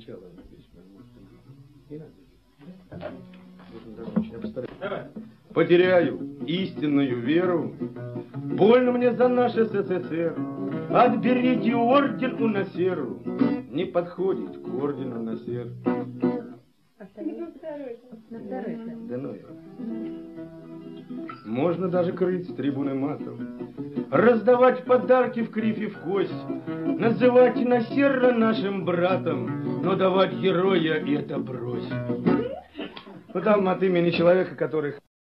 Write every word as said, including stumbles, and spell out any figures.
начало. Не надо. Потеряю истинную веру, больно мне за наш СССР. Отберите орден у Насеру, не подходит к ордену Насер. Да ну его. Можно даже крыть с трибуны матом, раздавать подарки в кривь и в кость, называть Насера нашим братом, но давать героя это брось. Ну там от имени человека, который...